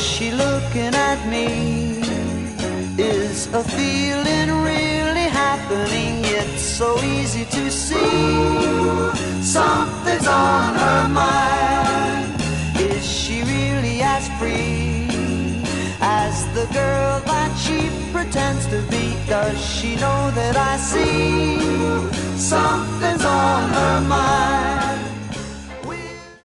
she looking at me? Is a feeling really happening? It's so easy to see. Something's on her mind. Is she really as free as the girl that she pretends to be? Does she know that I see? Something's on her mind.